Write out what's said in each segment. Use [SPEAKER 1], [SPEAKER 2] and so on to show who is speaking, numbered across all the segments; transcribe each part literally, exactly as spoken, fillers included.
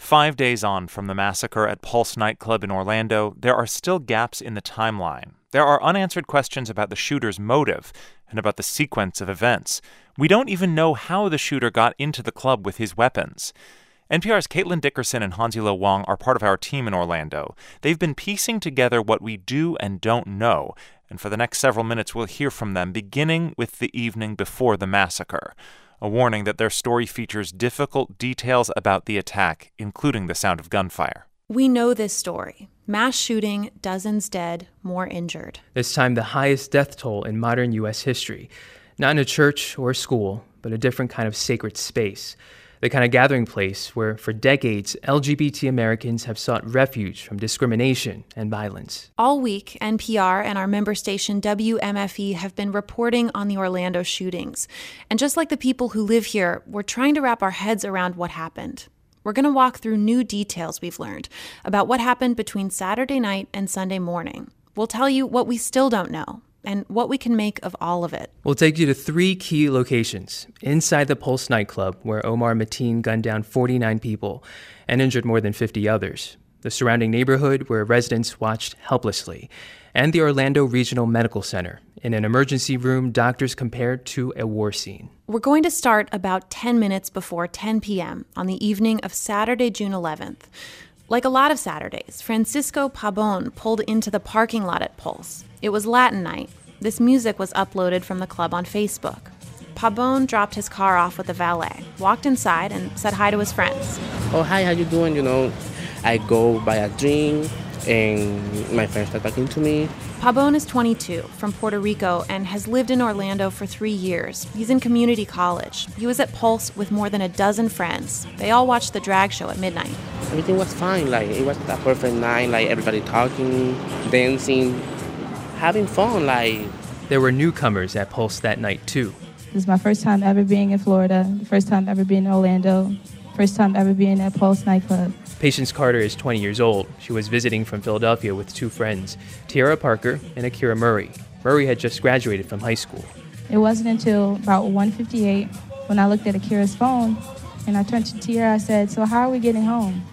[SPEAKER 1] Five days on from the massacre at Pulse nightclub in Orlando, there are still gaps in the timeline. There are unanswered questions about the shooter's motive and about the sequence of events. We don't even know how the shooter got into the club with his weapons. N P R's Caitlin Dickerson and Hanzilo Wang are part of our team in Orlando. They've been piecing together what we do and don't know, and for the next several minutes we'll hear from them, beginning with the evening before the massacre. A warning that their story features difficult details about the attack, including the sound of gunfire.
[SPEAKER 2] We know this story. Mass shooting, dozens dead, more injured.
[SPEAKER 3] This time the highest death toll in modern U S history. Not in a church or a school, but a different kind of sacred space. The kind of gathering place where, for decades, L G B T Americans have sought refuge from discrimination and violence.
[SPEAKER 2] All week, N P R and our member station W M F E have been reporting on the Orlando shootings. And just like the people who live here, we're trying to wrap our heads around what happened. We're going to walk through new details we've learned about what happened between Saturday night and Sunday morning. We'll tell you what we still don't know and what we can make of all of it.
[SPEAKER 3] We'll take you to three key locations inside the Pulse nightclub, where Omar Mateen gunned down forty-nine people and injured more than fifty others, the surrounding neighborhood where residents watched helplessly, and the Orlando Regional Medical Center. In an emergency room, doctors compared to a war scene.
[SPEAKER 2] We're going to start about ten minutes before ten p.m. on the evening of Saturday, June eleventh. Like a lot of Saturdays, Francisco Pabon pulled into the parking lot at Pulse. It was Latin night. This music was uploaded from the club on Facebook. Pabon dropped his car off with a valet, walked inside, and said hi to his friends.
[SPEAKER 4] Oh, hi, how you doing? You know, I go buy a drink, and my friends start talking to me.
[SPEAKER 2] Pabon is twenty-two, from Puerto Rico, and has lived in Orlando for three years. He's in community college. He was at Pulse with more than a dozen friends. They all watched the drag show at midnight.
[SPEAKER 4] Everything was fine. Like, it was a perfect night. Like, everybody talking, dancing, having fun. Like,
[SPEAKER 3] there were newcomers at Pulse that night, too.
[SPEAKER 5] This is my first time ever being in Florida, the first time ever being in Orlando, first time ever being at Pulse nightclub.
[SPEAKER 3] Patience Carter is twenty years old. She was visiting from Philadelphia with two friends, Tiara Parker and Akira Murray. Murray had just graduated from high school.
[SPEAKER 5] It wasn't until about one fifty-eight when I looked at Akira's phone and I turned to Tiara. I said, "So how are we getting home?"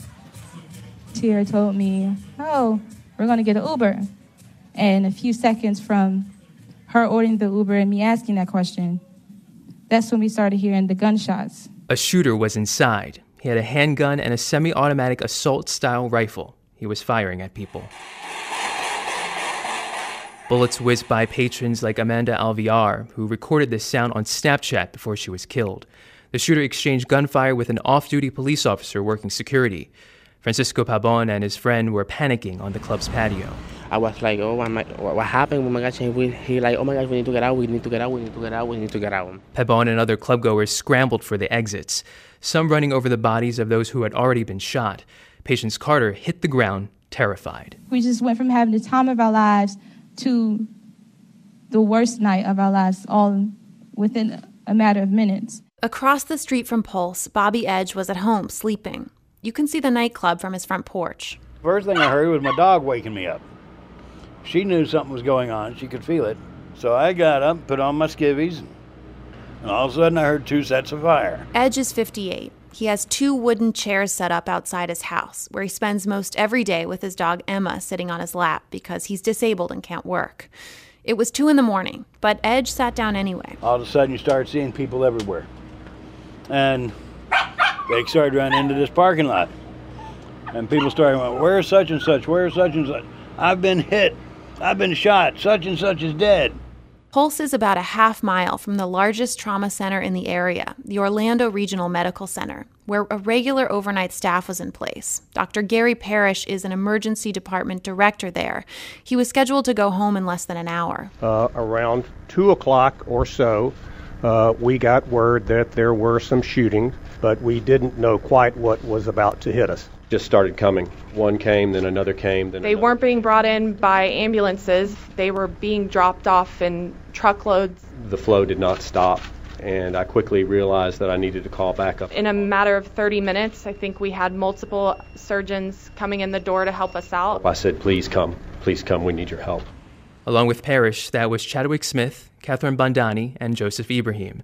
[SPEAKER 5] Tiara told me, "Oh, we're going to get an Uber." And a few seconds from her ordering the Uber and me asking that question, that's when we started hearing the gunshots.
[SPEAKER 3] A shooter was inside. He had a handgun and a semi-automatic assault-style rifle. He was firing at people. Bullets whizzed by patrons like Amanda Alviar, who recorded this sound on Snapchat before she was killed. The shooter exchanged gunfire with an off-duty police officer working security. Francisco Pabon and his friend were panicking on the club's patio.
[SPEAKER 4] I was like, oh, my, what happened? Oh my gosh, and we, he like, oh my gosh, we need to get out, we need to get out, we need to get out, we need to get out.
[SPEAKER 3] Pabon and other clubgoers scrambled for the exits, some running over the bodies of those who had already been shot. Patience Carter hit the ground, terrified.
[SPEAKER 5] We just went from having the time of our lives to the worst night of our lives, all within a matter of minutes.
[SPEAKER 2] Across the street from Pulse, Bobby Edge was at home sleeping. You can see the nightclub from his front porch.
[SPEAKER 6] First thing I heard was my dog waking me up. She knew something was going on. She could feel it. So I got up, put on my skivvies, and all of a sudden I heard two sets of fire.
[SPEAKER 2] Edge is fifty-eight. He has two wooden chairs set up outside his house, where he spends most every day with his dog Emma sitting on his lap because he's disabled and can't work. It was two in the morning, but Edge sat down anyway.
[SPEAKER 6] All of a sudden you start seeing people everywhere. And they started running into this parking lot. And people started going, where's such and such, where's such and such? I've been hit, I've been shot, such and such is dead.
[SPEAKER 2] Pulse is about a half mile from the largest trauma center in the area, the Orlando Regional Medical Center, where a regular overnight staff was in place. Doctor Gary Parrish is an emergency department director there. He was scheduled to go home in less than an hour.
[SPEAKER 7] Uh, around two o'clock or so, uh, we got word that there were some shootings, but we didn't know quite what was about to hit us.
[SPEAKER 8] Just started coming. One came, then another came. Then
[SPEAKER 9] they
[SPEAKER 8] another.
[SPEAKER 9] weren't being brought in by ambulances. They were being dropped off in truckloads.
[SPEAKER 8] The flow did not stop, and I quickly realized that I needed to call backup.
[SPEAKER 9] In a matter of thirty minutes, I think we had multiple surgeons coming in the door to help us out.
[SPEAKER 8] I said, please come. Please come. We need your help.
[SPEAKER 3] Along with Parrish, that was Chadwick Smith, Catherine Bandani, and Joseph Ibrahim.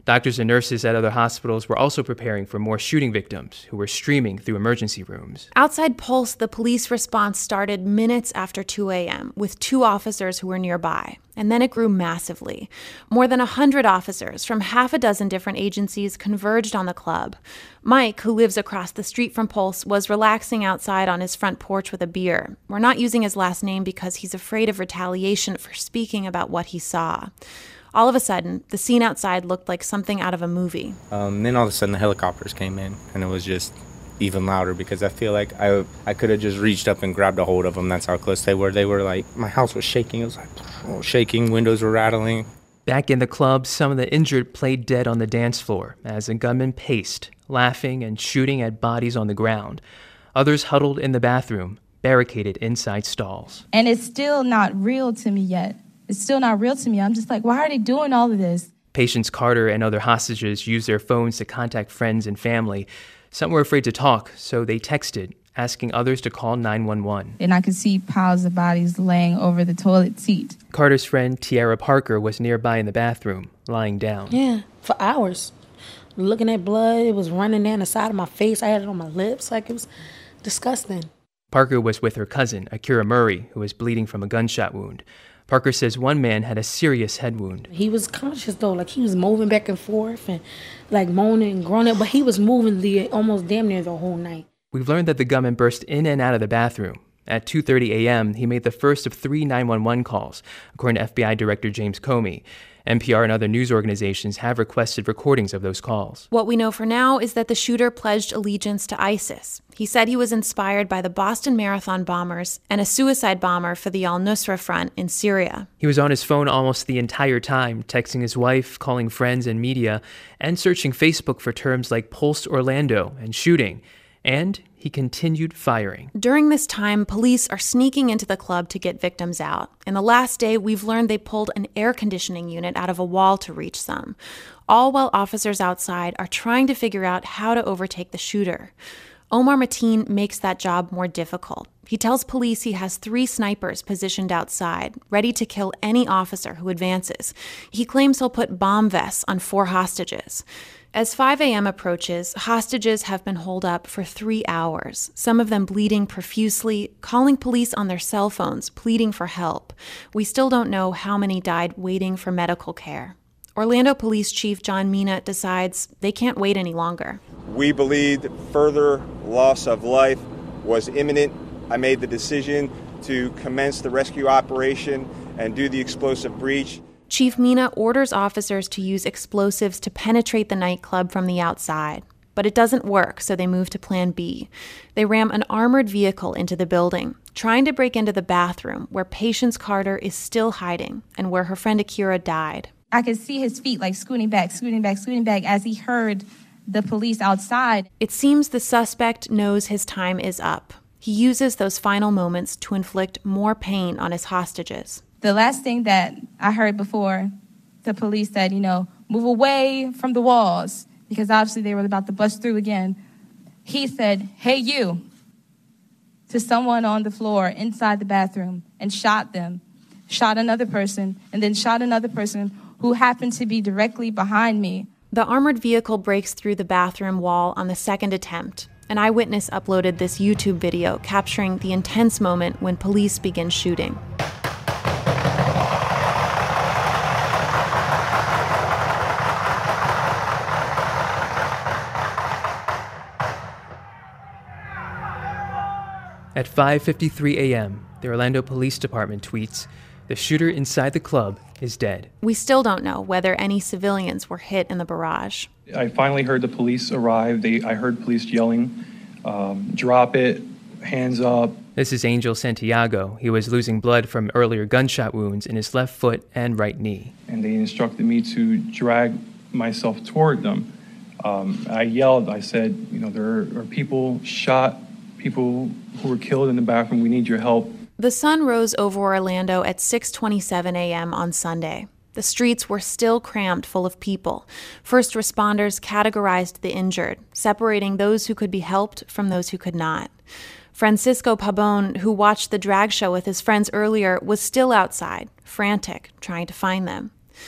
[SPEAKER 3] Doctors and nurses at other hospitals were also preparing for more shooting victims who were streaming through emergency rooms.
[SPEAKER 2] Outside Pulse, the police response started minutes after two a.m. with two officers who were nearby, and then it grew massively. More than one hundred officers from half a dozen different agencies converged on the club. Mike, who lives across the street from Pulse, was relaxing outside on his front porch with a beer. We're not using his last name because he's afraid of retaliation for speaking about what he saw. All of a sudden, the scene outside looked like something out of a movie.
[SPEAKER 10] Um, then all of a sudden the helicopters came in, and it was just even louder because I feel like I I could have just reached up and grabbed a hold of them. That's how close they were. They were like, my house was shaking. It was like oh, shaking, windows were rattling.
[SPEAKER 3] Back in the club, some of the injured played dead on the dance floor as a gunman paced, laughing and shooting at bodies on the ground. Others huddled in the bathroom, barricaded inside stalls.
[SPEAKER 5] And it's still not real to me yet. It's still not real to me. I'm just like, why are they doing all of this?
[SPEAKER 3] Patience Carter and other hostages used their phones to contact friends and family. Some were afraid to talk, so they texted, asking others to call nine one one.
[SPEAKER 5] And I could see piles of bodies laying over the toilet seat.
[SPEAKER 3] Carter's friend, Tiara Parker, was nearby in the bathroom, lying down.
[SPEAKER 11] Yeah, for hours. Looking at blood, it was running down the side of my face. I had it on my lips. Like, it was disgusting.
[SPEAKER 3] Parker was with her cousin, Akira Murray, who was bleeding from a gunshot wound. Parker says one man had a serious head wound.
[SPEAKER 11] He was conscious, though. Like, he was moving back and forth and, like, moaning and groaning. But he was moving the almost damn near the whole night.
[SPEAKER 3] We've learned that the gunman burst in and out of the bathroom. At two thirty a.m., he made the first of three nine one one calls, according to F B I Director James Comey. N P R and other news organizations have requested recordings of those calls.
[SPEAKER 2] What we know for now is that the shooter pledged allegiance to ISIS. He said he was inspired by the Boston Marathon bombers and a suicide bomber for the al-Nusra Front in Syria.
[SPEAKER 3] He was on his phone almost the entire time, texting his wife, calling friends and media, and searching Facebook for terms like Pulse Orlando and shooting. And he continued firing.
[SPEAKER 2] During this time, police are sneaking into the club to get victims out. In the last day, we've learned they pulled an air conditioning unit out of a wall to reach some, all while officers outside are trying to figure out how to overtake the shooter. Omar Mateen makes that job more difficult. He tells police he has three snipers positioned outside, ready to kill any officer who advances. He claims he'll put bomb vests on four hostages. As five a.m. approaches, hostages have been holed up for three hours, some of them bleeding profusely, calling police on their cell phones, pleading for help. We still don't know how many died waiting for medical care. Orlando Police Chief John Mina decides they can't wait any longer.
[SPEAKER 12] We believed further loss of life was imminent. I made the decision to commence the rescue operation and do the explosive breach.
[SPEAKER 2] Chief Mina orders officers to use explosives to penetrate the nightclub from the outside. But it doesn't work, so they move to Plan B. They ram an armored vehicle into the building, trying to break into the bathroom where Patience Carter is still hiding and where her friend Akira died.
[SPEAKER 5] I could see his feet like scooting back, scooting back, scooting back as he heard the police outside.
[SPEAKER 2] It seems the suspect knows his time is up. He uses those final moments to inflict more pain on his hostages.
[SPEAKER 5] The last thing that I heard before the police said, you know, move away from the walls, because obviously they were about to bust through again. He said, hey, you, to someone on the floor inside the bathroom and shot them, shot another person, and then shot another person who happened to be directly behind me.
[SPEAKER 2] The armored vehicle breaks through the bathroom wall on the second attempt. An eyewitness uploaded this YouTube video capturing the intense moment when police begin shooting.
[SPEAKER 3] At five fifty-three a.m., the Orlando Police Department tweets, "The shooter inside the club is dead."
[SPEAKER 2] We still don't know whether any civilians were hit in the barrage.
[SPEAKER 13] I finally heard the police arrive. They, I heard police yelling, um, drop it, hands up.
[SPEAKER 3] This is Angel Santiago. He was losing blood from earlier gunshot wounds in his left foot and right knee.
[SPEAKER 13] And they instructed me to drag myself toward them. Um, I yelled, I said, you know, there are people shot, people who were killed in the bathroom. We need your help.
[SPEAKER 2] The sun rose over Orlando at six twenty-seven a.m. on Sunday. The streets were still crammed full of people. First responders categorized the injured, separating those who could be helped from those who could not. Francisco Pabon, who watched the drag show with his friends earlier, was still outside, frantic, trying to find them.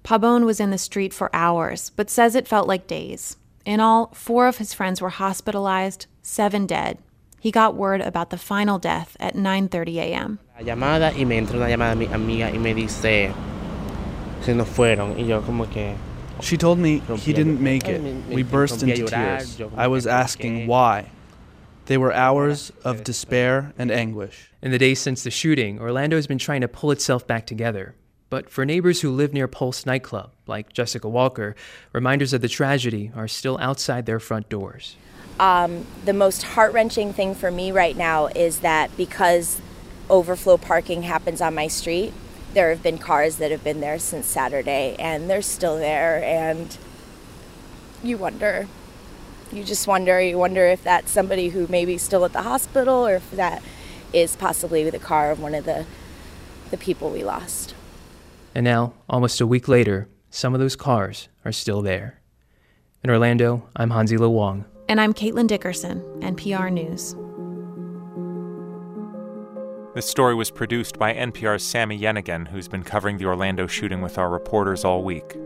[SPEAKER 2] Pabon was in the street for hours, but says it felt like days. In all, four of his friends were hospitalized, seven dead. He got word about the final death at nine thirty a.m.
[SPEAKER 4] Llamada y me entró una llamada de mi amiga y me dice, se nos fueron. Y yo como que...
[SPEAKER 14] She told me he didn't make it. We burst into tears. I was asking why. They were hours of despair and anguish.
[SPEAKER 3] In the days since the shooting, Orlando has been trying to pull itself back together. But for neighbors who live near Pulse nightclub, like Jessica Walker, reminders of the tragedy are still outside their front doors.
[SPEAKER 15] Um, the most heart-wrenching thing for me right now is that because overflow parking happens on my street, there have been cars that have been there since Saturday, and they're still there, and you wonder. You just wonder. You wonder if that's somebody who may be still at the hospital, or if that is possibly the car of one of the, the people we lost.
[SPEAKER 3] And now, almost a week later, some of those cars are still there. In Orlando, I'm Hansi Lo Wang.
[SPEAKER 2] And I'm Caitlin Dickerson, N P R News.
[SPEAKER 1] This story was produced by N P R's Sami Yenigun, who's been covering the Orlando shooting with our reporters all week.